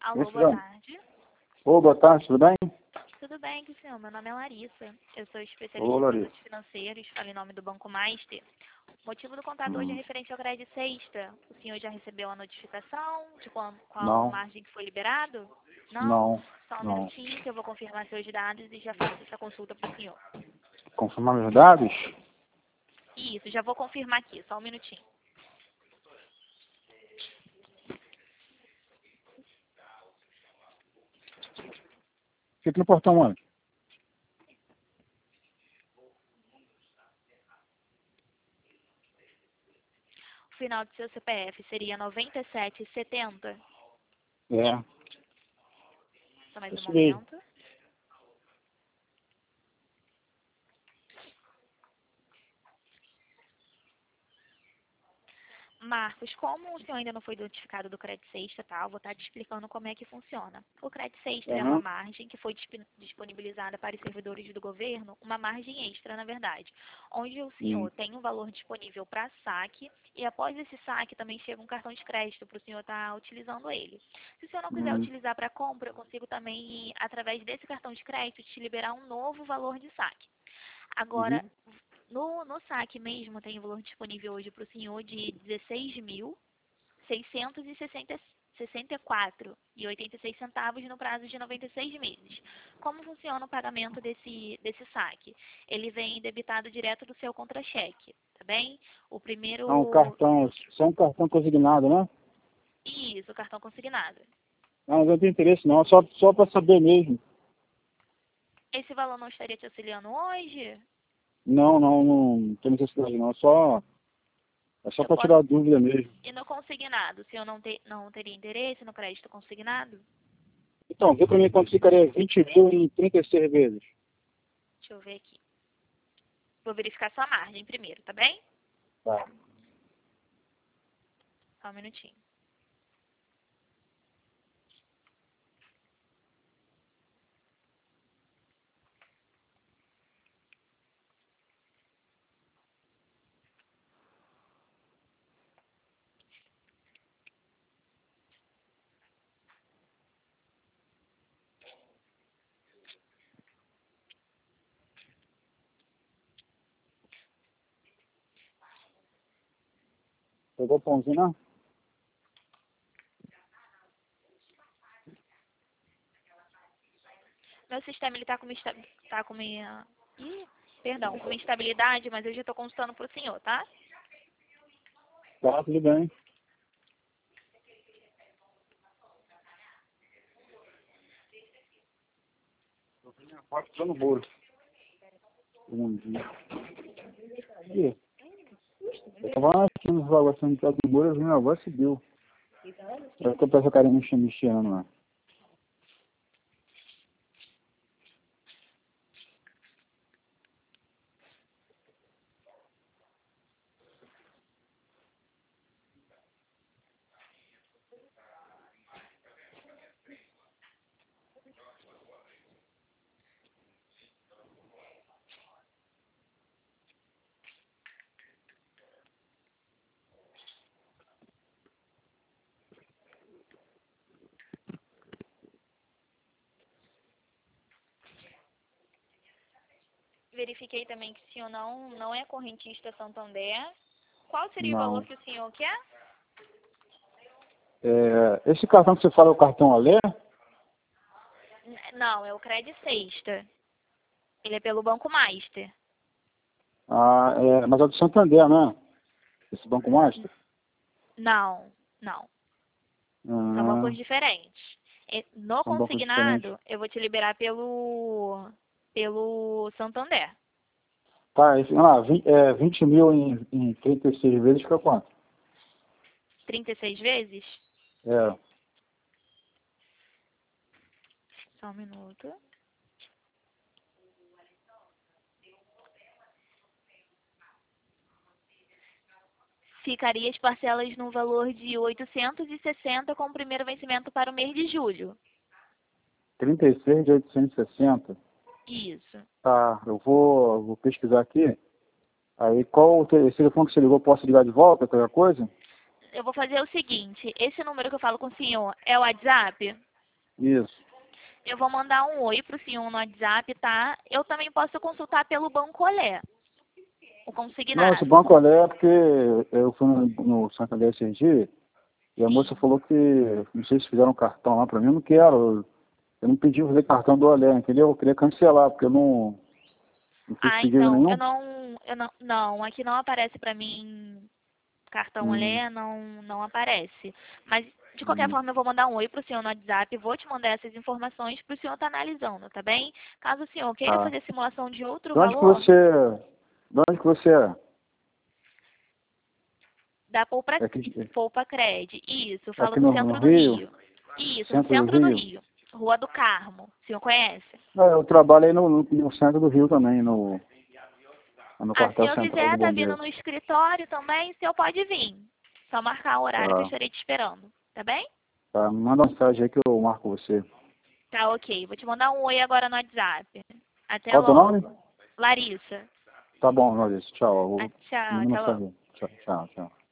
Alô, boa tarde. Ô, boa tarde, tudo bem? Tudo bem, senhor? Meu nome é Larissa. Eu sou Ô, especialista em Larissa. produtos financeiros, falo em nome do Banco Master. O motivo do contato hoje é referente ao crédito sexta. O senhor já recebeu a notificação de qual Não. margem que foi liberado? Não. Só um Não. minutinho que eu vou confirmar seus dados e já faço essa consulta para o senhor. Confirmar meus dados? Isso, já vou confirmar aqui, só um minutinho. Fica no portão onde? O final do seu CPF seria 9770. É. Só mais um Isso mesmo. momento. Marcos, como o senhor ainda não foi notificado do crédito sexta, tá? Eu vou estar te explicando como é que funciona. O crédito sexta é uma margem que foi disponibilizada para os servidores do governo, uma margem extra, na verdade, onde o senhor tem um valor disponível para saque e após esse saque também chega um cartão de crédito para o senhor estar utilizando ele. Se o senhor não quiser utilizar para compra, eu consigo também, através desse cartão de crédito, te liberar um novo valor de saque. Agora, no saque mesmo, tem um valor disponível hoje para o senhor de R$ 16.664,86 no prazo de 96 meses. Como funciona o pagamento desse saque? Ele vem debitado direto do seu contra-cheque, tá bem? O primeiro... Só um cartão consignado, né? Isso, o cartão consignado. Não, mas eu não tenho interesse não, só para saber mesmo. Esse valor não estaria te auxiliando hoje? Não tem necessidade não, é só para tirar dúvida mesmo. E no consignado, o senhor não teria interesse no crédito consignado? Então, vê para mim quanto ficaria 20 mil em 36 vezes. Deixa eu ver aqui. Vou verificar sua margem primeiro, tá bem? Tá. Só um minutinho. Pegou o pãozinho, não? Meu sistema, ele com uma instabilidade, mas eu já estou consultando para o senhor, tá? Tá, tudo bem. Pode ficar no bolso. Aqui. Eu tava aqui nos vagacinhos do bolso, eu vi um negócio e deu. Eu tô pensando o cara mexendo lá. Verifiquei também que o senhor não é correntista Santander. Qual seria o Não. valor que o senhor quer? Esse cartão que você fala é o cartão Alê? Não, é o crédito sexta. Ele é pelo Banco Master. Mas é do Santander, né? Esse Banco Master? Não. São bancos diferentes. No São bancos consignado, eu vou te liberar pelo Santander. Tá, 20 mil em 36 vezes fica quanto? 36 vezes? É. Só um minuto. Ficaria as parcelas no valor de 860 com o primeiro vencimento para o mês de julho. 36 de 860. Isso. Tá, eu vou pesquisar aqui. Aí, esse telefone que você ligou, posso ligar de volta, qualquer coisa? Eu vou fazer o seguinte, esse número que eu falo com o senhor é o WhatsApp? Isso. Eu vou mandar um oi pro senhor no WhatsApp, tá? Eu também posso consultar pelo Banco Olé, o Não, esse consignado. Banco Olé é porque eu fui no Santander esses dias e a moça Sim. falou que, não sei se fizeram um cartão lá pra mim, eu não quero. Eu não pedi fazer cartão do Olé, entendeu? Eu queria cancelar, porque eu não fiz Ah, pedido então, nenhum. não, aqui não aparece pra mim cartão Hum, Olé, não aparece. Mas, de qualquer hum. forma, eu vou mandar um oi pro senhor no WhatsApp, vou te mandar essas informações pro senhor estar analisando, tá bem? Caso o senhor queira Tá. fazer simulação de outro De onde que valor, você, de onde que você é? dá É aqui, Poupa Cred. Isso, falo aqui no no centro do Rio? Rio. Isso, no Centro do centro do Rio? Rio. Rua do Carmo. O senhor conhece? Não, eu trabalho aí no centro do Rio também, no Ah, se o quartel senhor central do quiser, tá vindo Bombeiro. no escritório também, o senhor pode vir. Só marcar o horário que eu Tá, estarei te esperando. Tá bem? tá. Me manda uma mensagem aí que eu marco você. Tá, ok. Vou te mandar um oi agora no WhatsApp. Até Qual o teu nome? logo. Larissa. Tá bom, Maurício. Tchau. Ah, tchau, Manda até logo. mensagem. Tchau, tchau, tchau.